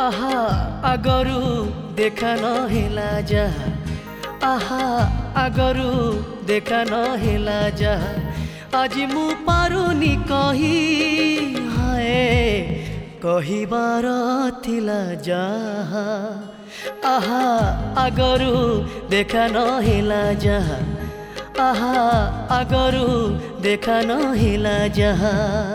आहा आगरू देखा न हेला जहा आहा आगरू देखा न हेला जहा आज मु पारुनी कही हाय कहिबार थिला जहा आहा आगरू देखा न हेला जहा आहा आगरू देखा न हेला जहा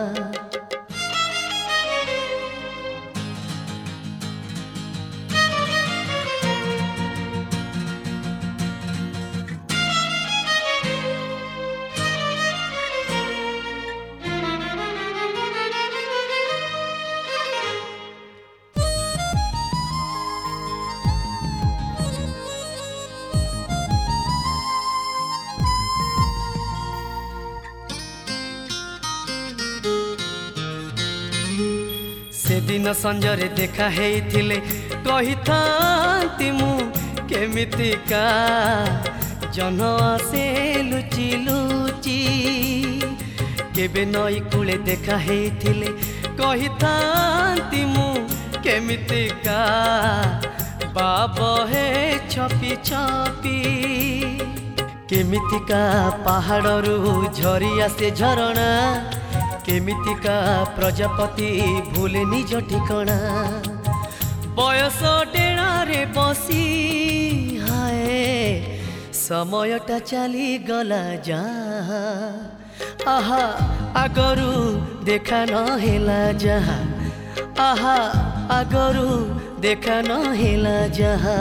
से दिन संजरे देखा हेइथिले कहिथांती मु केमितिका जन आसे लुचि लुचि केबे नई कूले देखा हेइथिले कहिथांती मु केमितिका बाब हे छपी छपी केमितिका पहाड़रू झरी आसे झरणा केमितिका प्रजापति भूले निज ठिकणा बयस डेणारे बसी हाय समयटा चली गला जा आहा आगरू देखा न हेला जहा आहा आगरू देखा न हेला जहा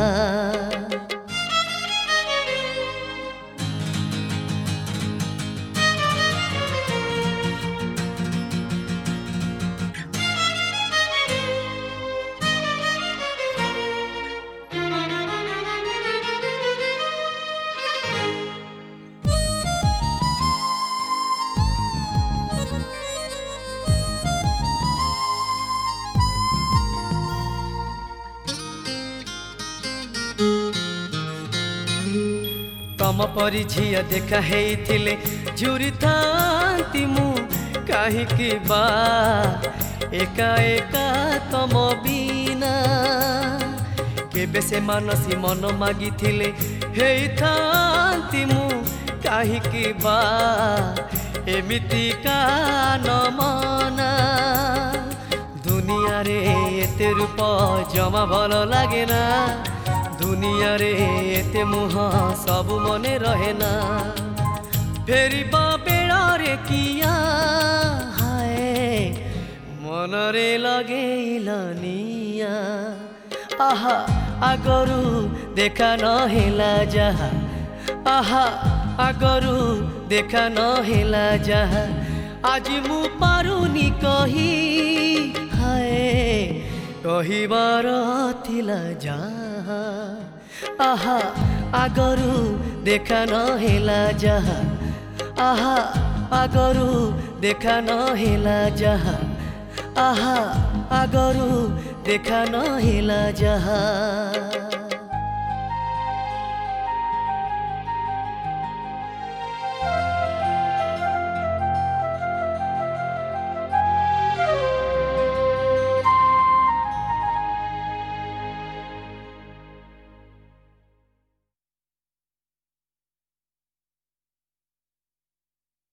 तम परी झिया देखा हेइथिले झुरी थांती मु काहिकी बा एका एका तम बिना केबे से मानसी मन मागिथिले हेइथांती मु काहिकी बा एमितिका न मना दुनिया रे एते रूप जमा भल लागे ना दुनिया रे एते मुह सब मने रहे ना फेरिबा बेड़ा रे किया हाय मन रे लगेइलानिया आहा आगरू देखा न हेला जहा आहा आगरू देखा न हेला जहा आज मु पारुनी कही हाय कहिबार थिला जहा आहा आगरू देखा न हेला जहा आहा आगरू देखा न हेला जहा आहा आगरू देखा न हेला जहा।